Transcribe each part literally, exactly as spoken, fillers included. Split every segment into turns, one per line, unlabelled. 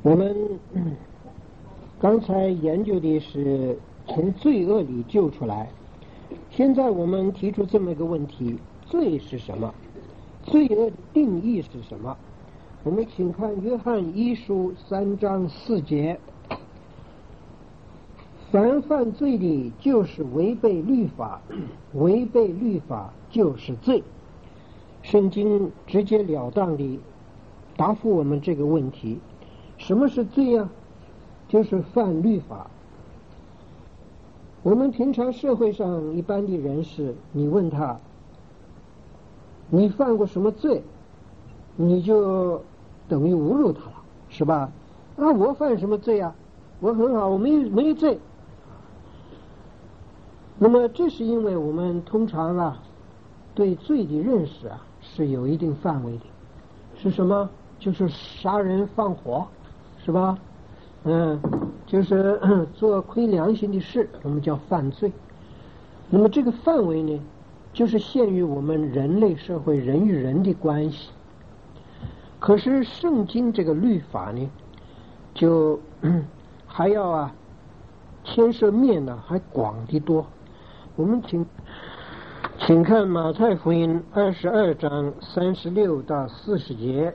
我们刚才研究的是从罪恶里救出来，现在我们提出这么一个问题：罪是什么？罪恶的定义是什么？我们请看约翰一书三章四节：凡犯罪的，就是违背律法，违背律法就是罪。圣经直截了当地答复我们这个问题：什么是罪啊？就是犯律法。我们平常社会上一般的人士，你问他你犯过什么罪，你就等于侮辱他了，是吧？啊，我犯什么罪啊？我很好，我没有没有罪。那么这是因为我们通常啊对罪的认识啊是有一定范围的。是什么？就是杀人放火，是吧？嗯，就是做亏良心的事，我们叫犯罪。那么这个范围呢，就是限于我们人类社会人与人的关系。可是圣经这个律法呢，就还要啊牵涉面呢还广得多。我们请请看马太福音二十二章三十六到四十节。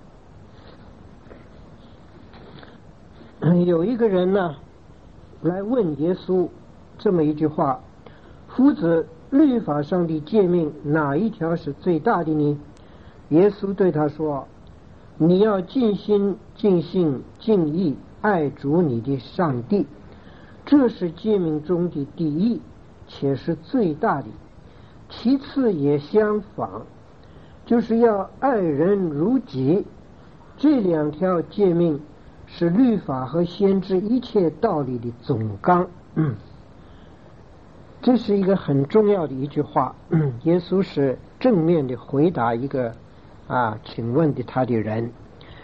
有一个人呢来问耶稣这么一句话：夫子，律法上的诫命哪一条是最大的呢？耶稣对他说：你要尽心尽性尽意爱主你的上帝，这是诫命中的第一，且是最大的。其次也相仿，就是要爱人如己。这两条诫命是律法和先知一切道理的总纲。嗯，这是一个很重要的一句话。嗯，耶稣是正面的回答一个啊请问的他的人。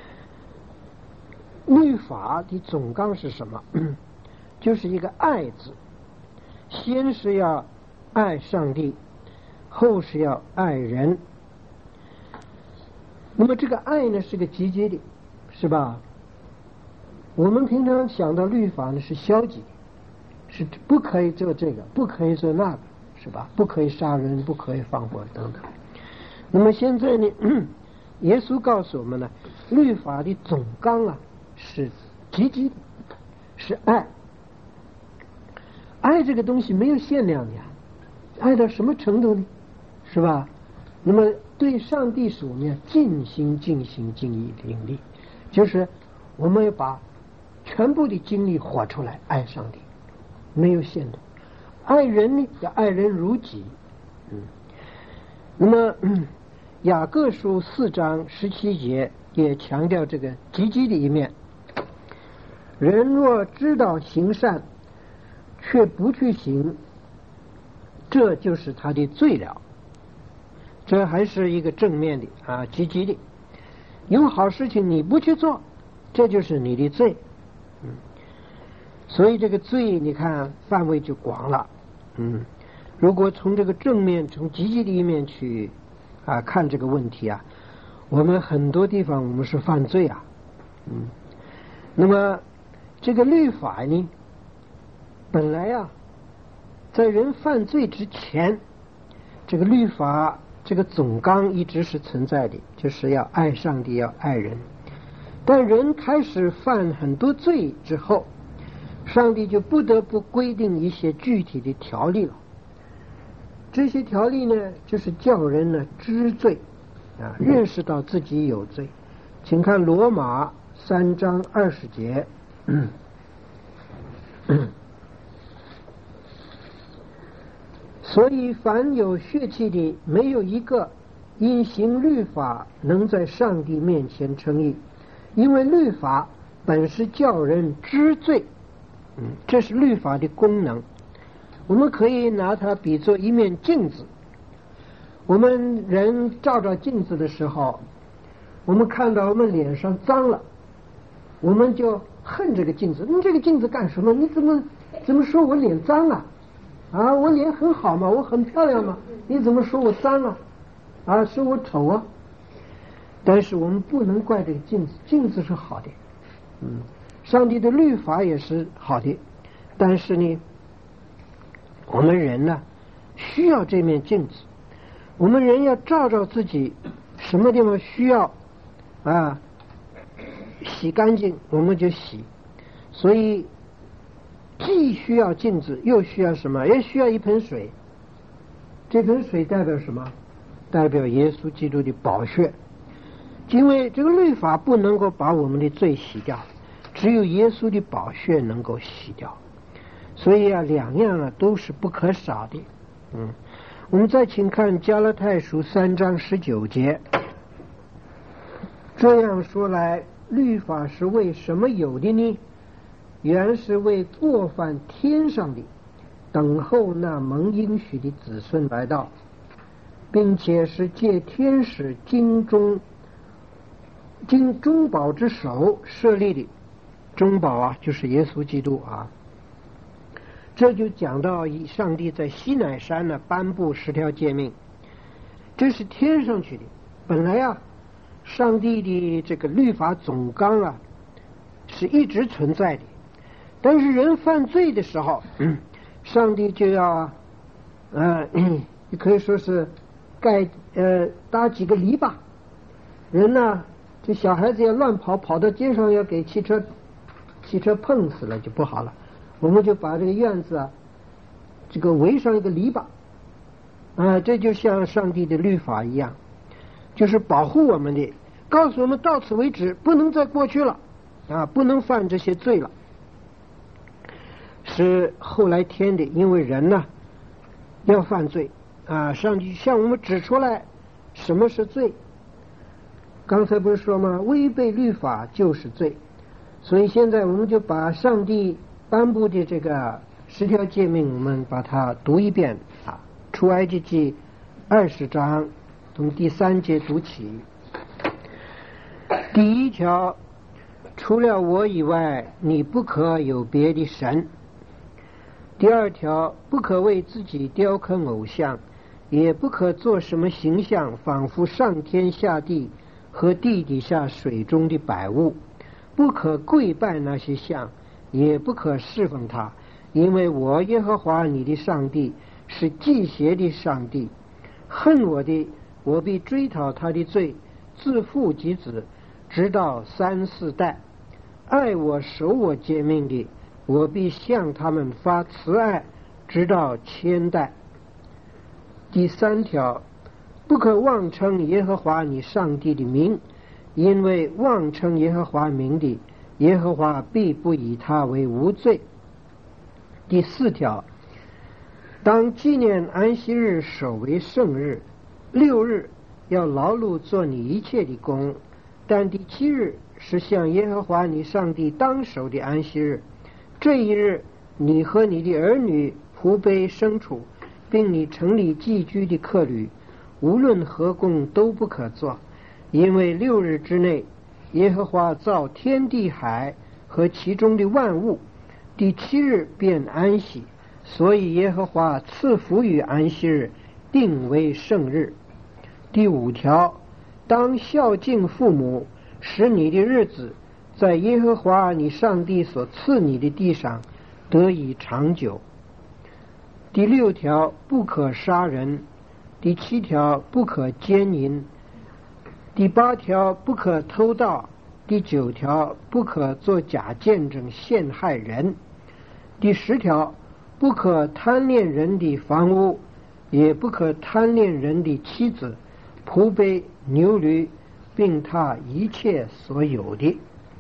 律法的总纲是什么？嗯，就是一个爱字，先是要爱上帝，后是要爱人。那么这个爱呢是个积极的，是吧？我们平常想到律法呢是消极，是不可以做这个，不可以做那个，是吧？不可以杀人，不可以放火等等。那么现在呢，耶稣告诉我们呢，律法的总纲啊是积极的，是爱。爱这个东西没有限量的呀，爱到什么程度呢？是吧？那么对上帝是我们要尽心尽心尽意尽力，就是我们要把全部的精力活出来，爱上帝，没有限度。爱人呢，要爱人如己。嗯，那么、嗯、雅各书四章十七节也强调这个积极的一面。人若知道行善，却不去行，这就是他的罪了。这还是一个正面的啊，积极的。有好事情你不去做，这就是你的罪。嗯，所以这个罪你看范围就广了。嗯，如果从这个正面从积极的一面去啊看这个问题啊，我们很多地方我们是犯罪啊。嗯，那么这个律法呢，本来啊在人犯罪之前，这个律法这个总纲一直是存在的，就是要爱上帝，要爱人。但人开始犯很多罪之后，上帝就不得不规定一些具体的条例了。这些条例呢，就是叫人呢知罪啊，认识到自己有罪。请看罗马三章二十节。嗯嗯，所以凡有血气的，没有一个因行律法能在上帝面前称义，因为律法本是叫人知罪。嗯，这是律法的功能。我们可以拿它比作一面镜子。我们人照照镜子的时候，我们看到我们脸上脏了，我们就恨这个镜子。你这个镜子干什么？你怎么怎么说我脸脏啊？啊，我脸很好嘛，我很漂亮嘛，你怎么说我脏啊？啊，说我丑啊？但是我们不能怪这个镜子，镜子是好的， 嗯，上帝的律法也是好的，但是呢，我们人呢需要这面镜子，我们人要照照自己什么地方需要啊洗干净，我们就洗。所以既需要镜子，又需要什么？也需要一盆水。这盆水代表什么？代表耶稣基督的宝血。因为这个律法不能够把我们的罪洗掉，只有耶稣的宝血能够洗掉。所以啊，两样啊都是不可少的。嗯，我们再请看加拉太书三章十九节。这样说来，律法是为什么有的呢？原是为过犯天上的，等候那蒙应许的子孙来到，并且是借天使经中经中保之手设立的。中保啊，就是耶稣基督啊。这就讲到以上帝在西乃山呢颁布十条诫命，这是天上去的。本来啊，上帝的这个律法总纲啊是一直存在的，但是人犯罪的时候，嗯、上帝就要呃，你可以说是盖呃搭几个篱笆，人呢，这小孩子要乱跑，跑到街上要给汽车汽车碰死了就不好了。我们就把这个院子啊，这个围上一个篱笆，啊，这就像上帝的律法一样，就是保护我们的，告诉我们到此为止，不能再过去了，啊，不能犯这些罪了。是后来添的，因为人呢要犯罪啊，上帝向我们指出来什么是罪。刚才不是说吗？违背律法就是罪，所以现在我们就把上帝颁布的这个十条诫命，我们把它读一遍啊。出埃及记二十章，从第三节读起。第一条，除了我以外，你不可有别的神。第二条，不可为自己雕刻偶像，也不可做什么形象，仿佛上天下地和地底下水中的百物，不可跪拜那些像，也不可侍奉他，因为我耶和华你的上帝是忌邪的上帝，恨我的，我必追讨他的罪，自父及子，直到三四代；爱我守我诫命的，我必向他们发慈爱，直到千代。第三条，不可妄称耶和华你上帝的名，因为妄称耶和华名的，耶和华必不以他为无罪。第四条，当纪念安息日守为圣日，六日要劳碌做你一切的工，但第七日是向耶和华你上帝当守的安息日。这一日，你和你的儿女、仆婢、牲畜，并你城里寄居的客旅，无论何工都不可做，因为六日之内，耶和华造天地海和其中的万物，第七日便安息，所以耶和华赐福于安息日，定为圣日。第五条，当孝敬父母，使你的日子在耶和华你上帝所赐你的地上得以长久。第六条，不可杀人。第七条，不可奸淫。第八条，不可偷盗。第九条，不可作假见证陷害人。第十条，不可贪恋人的房屋，也不可贪恋人的妻子、仆婢、牛驴，并他一切所有的。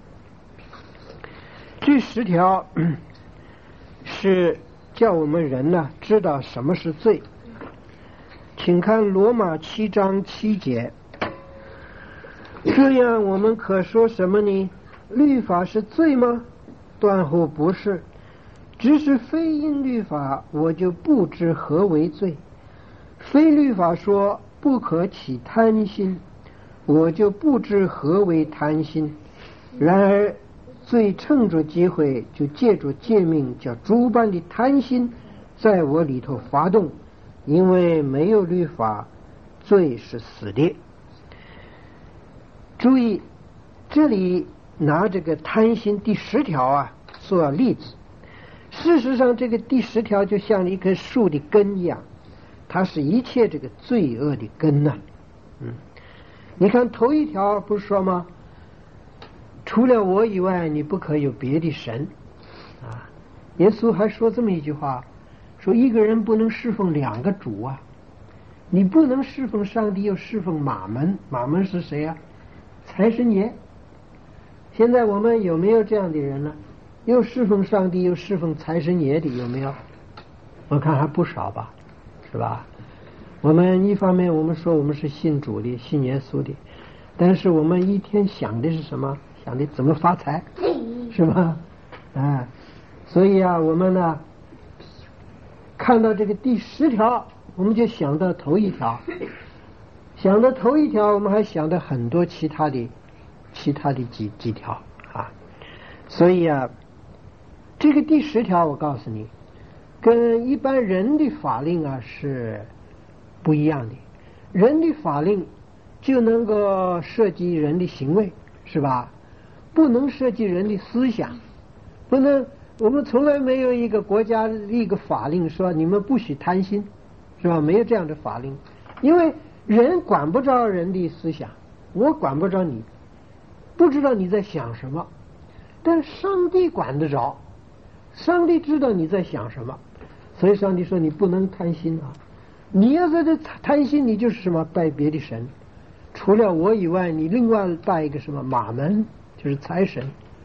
这十条是叫我们人呢知道什么是罪。请看罗马七章七节。这样我们可说什么呢？律法是罪吗？断乎不是。只是非因律法，我就不知何为罪。非律法说不可起贪心，我就不知何为贪心。然而罪趁着机会，就借着诫命，叫诸般的贪心在我里头发动。因为没有律法，罪是死的。注意，这里拿这个贪心第十条啊做例子。事实上，这个第十条就像一棵树的根一样，它是一切这个罪恶的根呐、啊。嗯，你看头一条不是说吗？除了我以外，你不可有别的神啊。耶稣还说这么一句话，说一个人不能侍奉两个主啊，你不能侍奉上帝又侍奉马门。马门是谁啊？财神爷。现在我们有没有这样的人呢？又侍奉上帝又侍奉财神爷的有没有？我看还不少吧，是吧？我们一方面我们说我们是信主的信耶稣的，但是我们一天想的是什么？想的怎么发财，是吧？啊，所以啊我们呢看到这个第十条，我们就想到头一条，想到头一条我们还想到很多其他的其他的几几条啊。所以啊这个第十条我告诉你跟一般人的法令啊是不一样的。人的法令就能够涉及人的行为，是吧？不能涉及人的思想，不能。我们从来没有一个国家立个法令说你们不许贪心，是吧？没有这样的法令，因为人管不着人的思想，我管不着你，不知道你在想什么，但上帝管得着，上帝知道你在想什么，所以上帝说你不能贪心啊！你要在这贪心，你就是什么拜别的神，除了我以外，你另外拜一个什么马门，就是财神。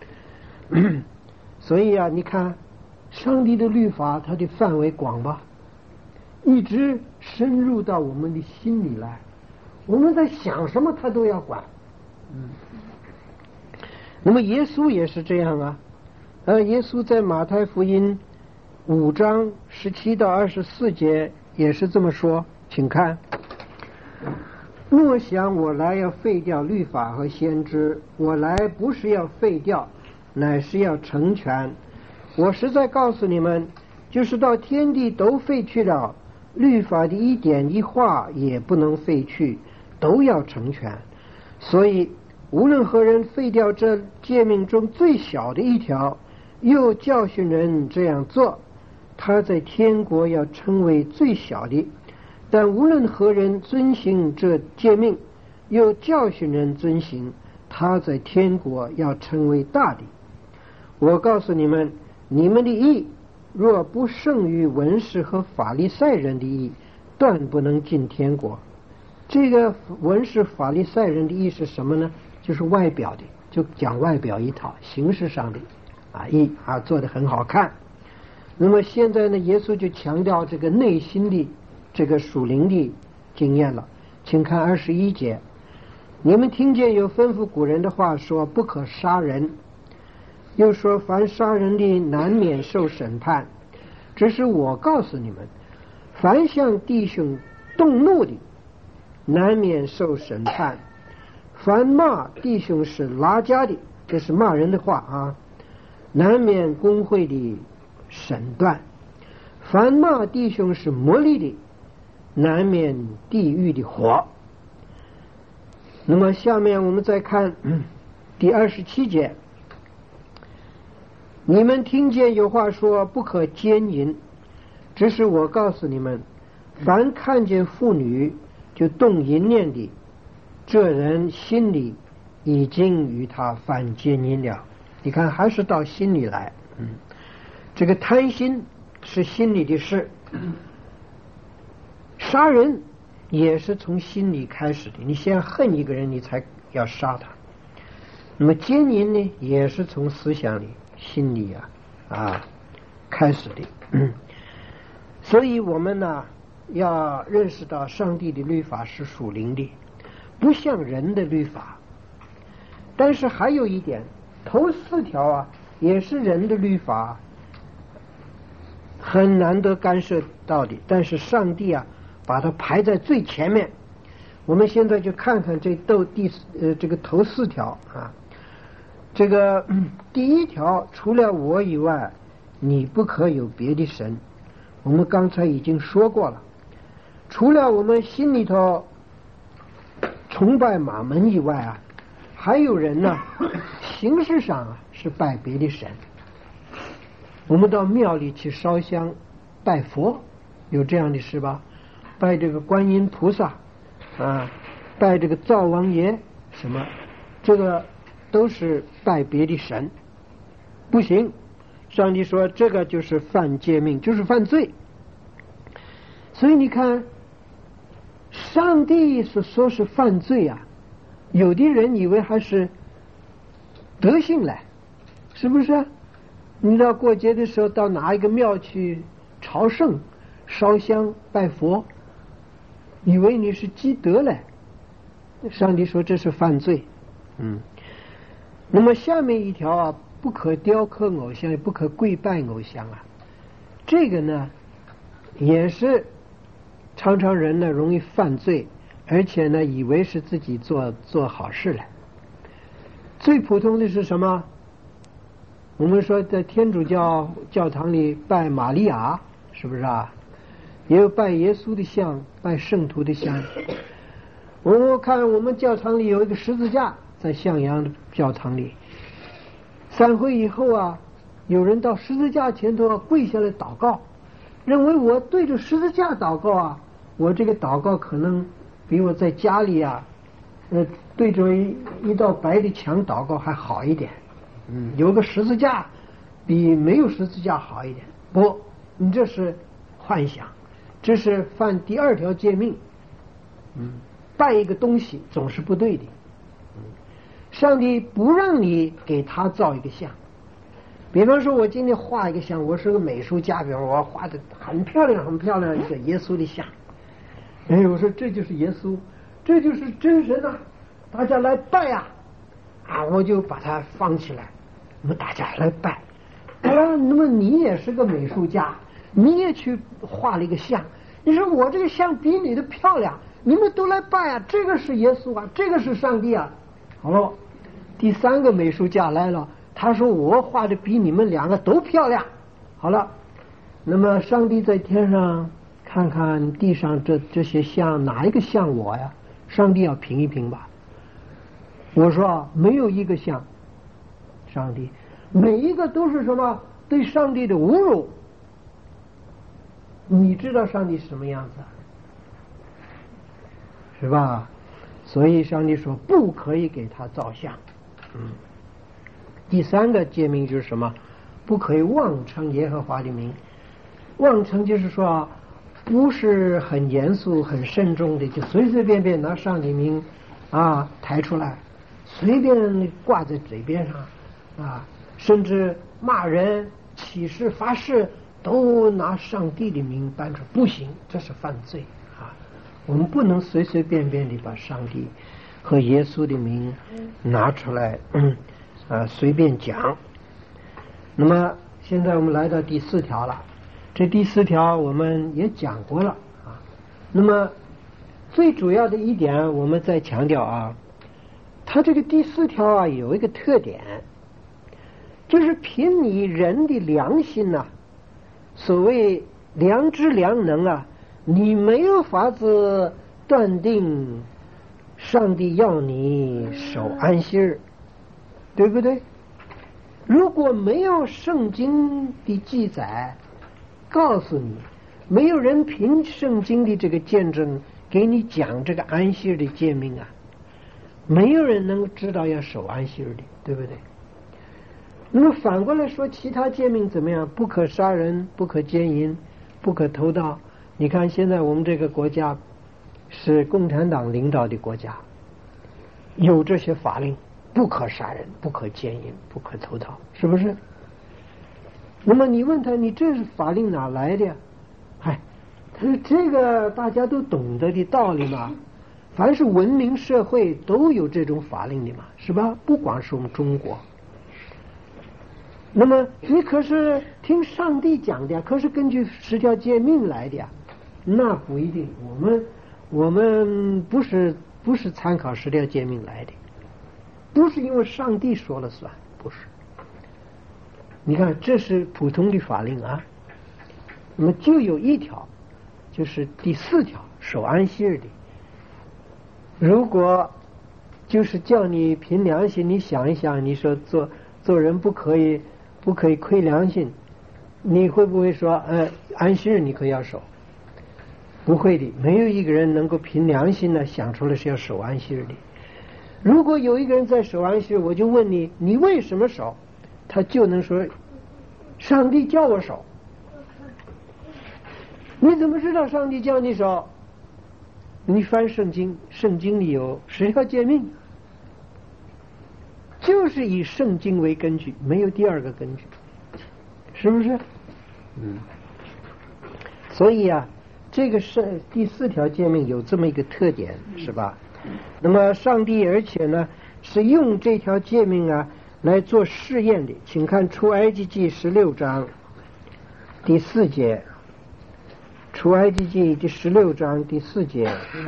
所以啊，你看上帝的律法，它的范围广吧，一直深入到我们的心里来，我们在想什么，他都要管。嗯，那么耶稣也是这样啊。呃，耶稣在马太福音五章十七到二十四节也是这么说，请看：莫想我来要废掉律法和先知，我来不是要废掉，乃是要成全。我实在告诉你们，就是到天地都废去了，律法的一点一画也不能废去，都要成全。所以无论何人废掉这诫命中最小的一条，又教训人这样做，他在天国要称为最小的；但无论何人遵行这诫命，又教训人遵行，他在天国要称为大的。我告诉你们，你们的义若不胜于文士和法利赛人的义，断不能进天国。这个文士法利赛人的义是什么呢？就是外表的，就讲外表一套，形式上的啊义啊做得很好看。那么现在呢，耶稣就强调这个内心的这个属灵的经验了。请看二十一节，你们听见有吩咐古人的话说，不可杀人，又说凡杀人的难免受审判。只是我告诉你们，凡向弟兄动怒的，难免受审判；凡骂弟兄是拉加的，这是骂人的话啊，难免公会的审断；凡骂弟兄是魔力的，难免地狱的火。那么下面我们再看、嗯、第二十七节，你们听见有话说不可奸淫，只是我告诉你们，凡看见妇女就动淫念的，这人心里已经与他犯奸淫了。你看还是到心里来。嗯，这个贪心是心里的事，杀人也是从心里开始的，你先恨一个人，你才要杀他。那么奸淫呢，也是从思想里心里啊啊开始的。嗯，所以我们呢要认识到上帝的律法是属灵的，不像人的律法。但是还有一点，头四条啊也是人的律法，很难得干涉到的，但是上帝啊把它排在最前面。我们现在就看看这斗第呃这个头四条啊。这个、嗯、第一条，除了我以外，你不可有别的神。我们刚才已经说过了，除了我们心里头崇拜马门以外啊， 还有人呢，形式上啊是拜别的神。我们到庙里去烧香拜佛，有这样的事吧？拜这个观音菩萨啊，拜这个灶王爷什么，这个都是拜别的神，不行。上帝说这个就是犯诫命，就是犯罪。所以你看，上帝所说是犯罪啊，有的人以为还是德性来，是不是？你到过节的时候到哪一个庙去朝圣、烧香、拜佛，以为你是积德来，上帝说这是犯罪。嗯，那么下面一条啊，不可雕刻偶像，也不可跪拜偶像啊，这个呢也是常常人呢容易犯罪，而且呢以为是自己做做好事来。最普通的是什么？我们说在天主教教堂里拜玛利亚，是不是啊？也有拜耶稣的像，拜圣徒的像。我看我们教堂里有一个十字架，在向阳的教堂里，散会以后啊，有人到十字架前头啊跪下来祷告，认为我对着十字架祷告啊，我这个祷告可能比我在家里啊，呃，对着一一道白的墙祷告还好一点。嗯，有个十字架比没有十字架好一点。不，你这是幻想，这是犯第二条诫命。嗯，拜一个东西总是不对的。嗯，上帝不让你给他造一个像。比方说，我今天画一个像，我是个美术家，比方我画的很漂亮、很漂亮一个耶稣的像。哎，我说这就是耶稣，这就是真神啊！大家来拜啊！啊，我就把它放起来，我们大家来拜。好了，那么你也是个美术家，你也去画了一个像，你说我这个像比你的漂亮，你们都来拜啊！这个是耶稣啊，这个是上帝啊。好了，第三个美术家来了，他说我画的比你们两个都漂亮。好了，那么上帝在天上看看地上这这些像，哪一个像我呀？上帝要评一评吧。我说没有一个像上帝，每一个都是什么？对上帝的侮辱。你知道上帝什么样子是吧？所以上帝说不可以给他造像。嗯，第三个诫命就是什么？不可以妄称耶和华的名。妄称就是说啊，不是很严肃、很慎重的，就随随便便拿上帝名啊抬出来，随便挂在嘴边上啊，甚至骂人、起誓、发誓都拿上帝的名搬出，不行，这是犯罪啊！我们不能随随便便的把上帝和耶稣的名拿出来，嗯啊随便讲。那么现在我们来到第四条了，这第四条我们也讲过了啊。那么最主要的一点，我们再强调啊。他这个第四条啊有一个特点，就是凭你人的良心呐、啊，所谓良知良能啊，你没有法子断定上帝要你守安息日，对不对？如果没有圣经的记载告诉你，没有人凭圣经的这个见证给你讲这个安息日的诫命啊，没有人能知道要守安息日的，对不对？那么反过来说，其他诫命怎么样？不可杀人，不可奸淫，不可偷盗。你看现在我们这个国家是共产党领导的国家，有这些法令，不可杀人，不可奸淫，不可偷盗，是不是？那么你问他，你这是法令哪来的呀？嗨，他说这个大家都懂得的道理嘛。凡是文明社会都有这种法令的嘛，是吧？不光是我们中国。那么你可是听上帝讲的呀，可是根据十条诫命来的呀，那不一定。我们我们不是不是参考十条诫命来的，不是因为上帝说了算，不是。你看，这是普通的法令啊。那么就有一条，就是第四条，守安息日的。如果就是叫你凭良心，你想一想，你说做做人不可以不可以亏良心，你会不会说呃安息日你可要守？不会的，没有一个人能够凭良心呢想出来是要守安息日的。如果有一个人在守安息日，我就问你，你为什么守？他就能说上帝叫我守。你怎么知道上帝叫你守？你翻圣经，圣经里有十条诫命，就是以圣经为根据，没有第二个根据，是不是？嗯。所以啊，这个是第四条诫命有这么一个特点，是吧？那么上帝而且呢是用这条诫命啊来做试验的，请看出埃及记十六章第四节。出埃及记第十六章第四节，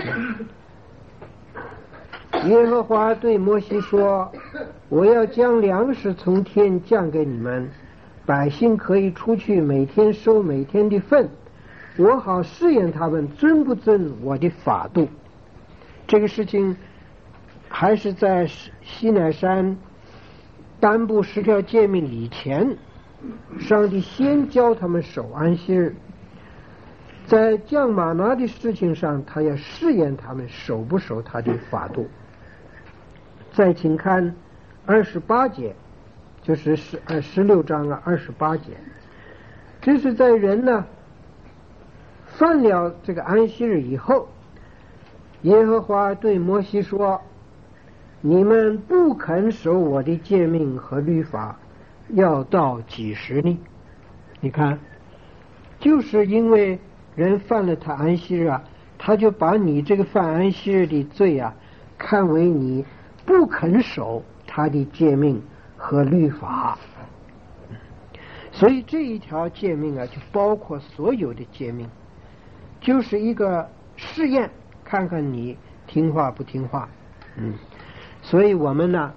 耶和华对摩西说：我要将粮食从天降给你们，百姓可以出去每天收每天的份，我好试验他们遵不遵我的法度。这个事情还是在西乃山颁布十条诫命以前，上帝先教他们守安息日，在降玛拿的事情上，他要试验他们守不守他的法度。再请看二十八节，就是十呃十六章啊二十八节，这是在人呢犯了这个安息日以后，耶和华对摩西说：你们不肯守我的诫命和律法，要到几时呢？你看，就是因为人犯了他安息日啊，他就把你这个犯安息日的罪啊看为你不肯守他的诫命和律法，所以这一条诫命啊就包括所有的诫命，就是一个试验，看看你听话不听话。嗯，所以我们呢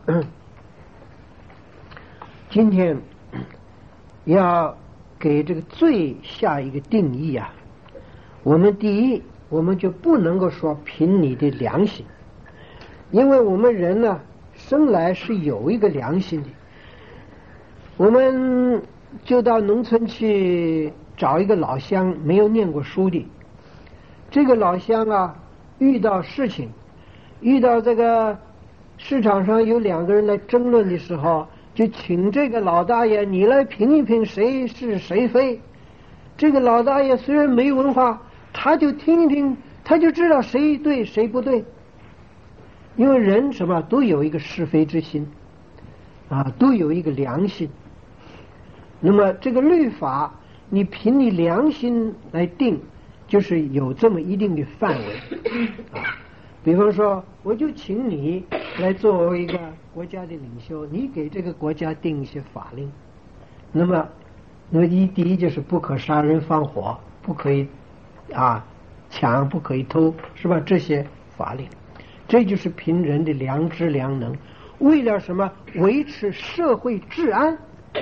今天要给这个罪下一个定义啊。我们第一，我们就不能够说凭你的良心，因为我们人呢生来是有一个良心的。我们就到农村去找一个老乡，没有念过书的，这个老乡啊遇到事情，遇到这个市场上有两个人来争论的时候，就请这个老大爷你来评一评谁是谁非。这个老大爷虽然没文化，他就听一听，他就知道谁对谁不对。因为人什么都有一个是非之心啊，都有一个良心。那么这个律法你凭你良心来定，就是有这么一定的范围啊。比方说我就请你来作为一个国家的领袖，你给这个国家定一些法令。那么那么一第一就是不可杀人放火，不可以啊抢，不可以偷，是吧？这些法令，这就是凭人的良知良能，为了什么？维持社会治安。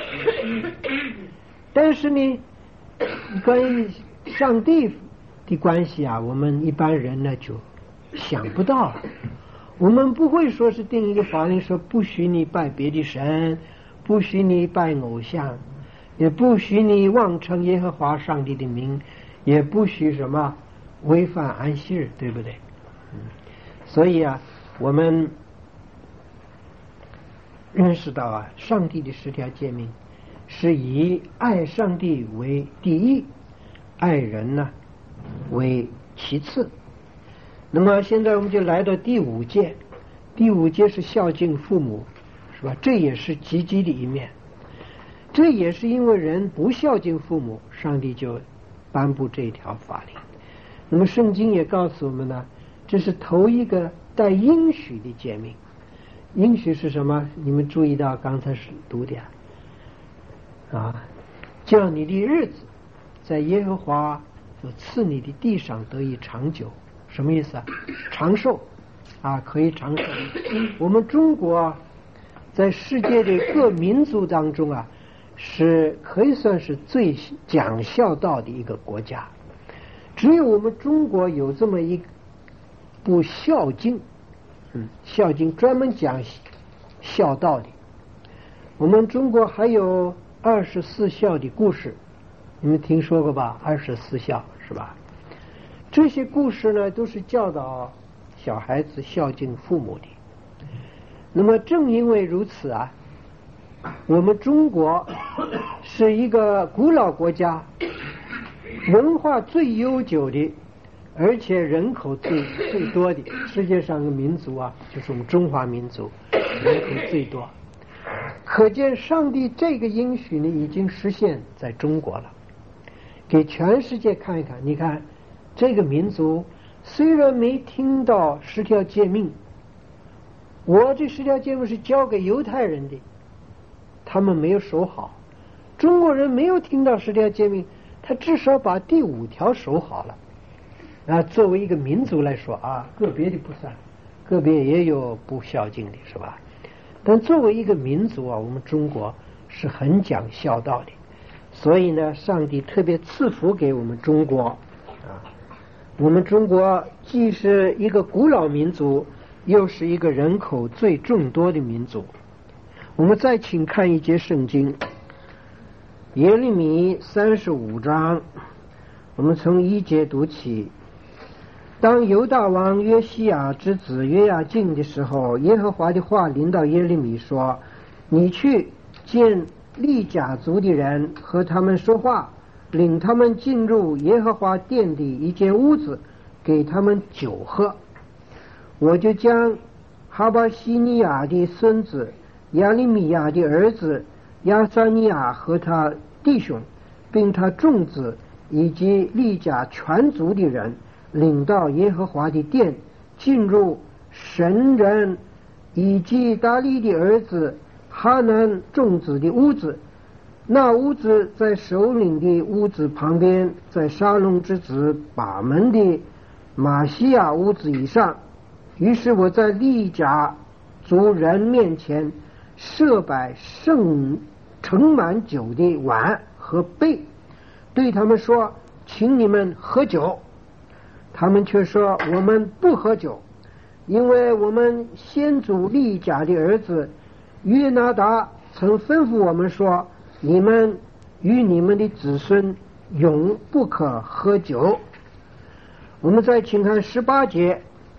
但是呢，跟上帝的关系啊，我们一般人呢就想不到了。我们不会说是定一个法令说不许你拜别的神，不许你拜偶像，也不许你妄称耶和华上帝的名，也不许什么违反安息日，对不对？嗯，所以啊，我们认识到啊，上帝的十条诫命是以爱上帝为第一，爱人呢为其次。那么现在我们就来到第五诫，第五诫是孝敬父母，是吧？这也是积极的一面。这也是因为人不孝敬父母，上帝就颁布这条法令。那么圣经也告诉我们呢，这是头一个带应许的诫命。应许是什么？你们注意到刚才是读的啊，叫你的日子在耶和华所赐你的地上得以长久。什么意思啊？长寿啊，可以长寿。我们中国啊，在世界的各民族当中啊，是可以算是最讲孝道的一个国家。只有我们中国有这么一部孝经嗯，孝经专门讲孝道的。我们中国还有二十四孝的故事，你们听说过吧？二十四孝是吧？这些故事呢，都是教导小孩子孝敬父母的。那么正因为如此啊，我们中国是一个古老国家，文化最悠久的，而且人口最最多的世界上的民族啊，就是我们中华民族，人口最多。可见上帝这个应许呢，已经实现在中国了，给全世界看一看。你看这个民族虽然没听到十条诫命，我这十条诫命是交给犹太人的，他们没有守好。中国人没有听到十条诫命，他至少把第五条守好了。啊，作为一个民族来说啊，个别的不算，个别也有不孝敬的，是吧？但作为一个民族啊，我们中国是很讲孝道的，所以呢，上帝特别赐福给我们中国啊。我们中国既是一个古老民族，又是一个人口最众多的民族。我们再请看一节圣经，耶利米三十五章，我们从一节读起。当犹大王约西亚之子约雅敬的时候，耶和华的话临到耶利米说：你去见利甲族的人，和他们说话，领他们进入耶和华殿的一间屋子，给他们酒喝。我就将哈巴西尼亚的孙子亚利米亚的儿子亚撒尼亚和他弟兄，并他众子以及利甲全族的人领到耶和华的殿，进入神人以及大利的儿子哈南众子的屋子。那屋子在首领的屋子旁边，在沙龙之子把门的马西亚屋子以上。于是我在利甲族人面前设摆盛盛满酒的碗和杯，对他们说：请你们喝酒。他们却说：我们不喝酒，因为我们先祖利甲的儿子约拿达曾吩咐我们说：你们与你们的子孙永不可喝酒。我们再请看十八节，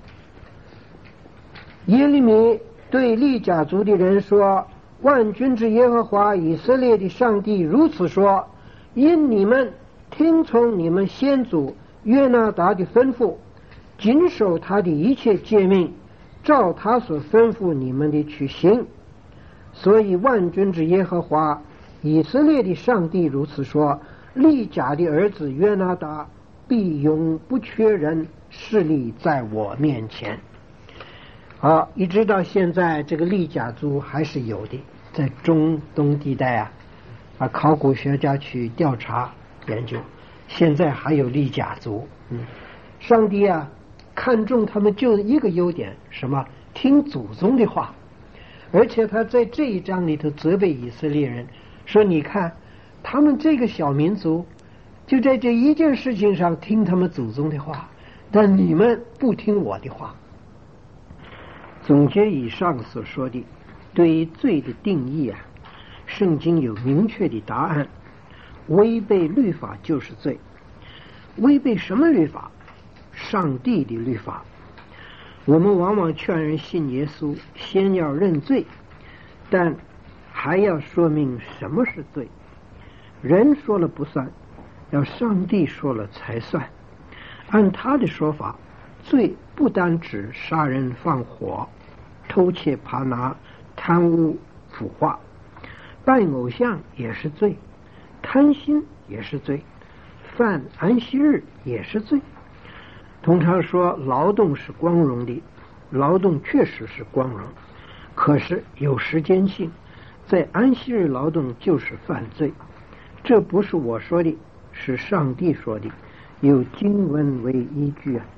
耶利米对利甲族的人说：万军之耶和华以色列的上帝如此说：因你们听从你们先祖约拿达的吩咐，谨守他的一切诫命，照他所吩咐你们的去行，所以万军之耶和华以色列的上帝如此说：利甲的儿子约拿达必永不缺人势力在我面前。好，一直到现在，这个利甲族还是有的，在中东地带啊，啊，考古学家去调查研究，现在还有利甲族。嗯，上帝啊，看重他们就一个优点，什么？听祖宗的话。而且他在这一章里头责备以色列人，说：你看，他们这个小民族，就在这一件事情上听他们祖宗的话，但你们不听我的话。总结以上所说的，对于罪的定义啊，圣经有明确的答案。违背律法就是罪。违背什么律法？上帝的律法。我们往往劝人信耶稣，先要认罪，但还要说明什么是罪。人说了不算，要上帝说了才算。按他的说法，罪不单指杀人放火、偷窃扒拿、贪污腐化，拜偶像也是罪，贪心也是罪，犯安息日也是罪。通常说劳动是光荣的，劳动确实是光荣，可是有时间性，在安息日劳动就是犯罪。这不是我说的，是上帝说的，有经文为依据啊。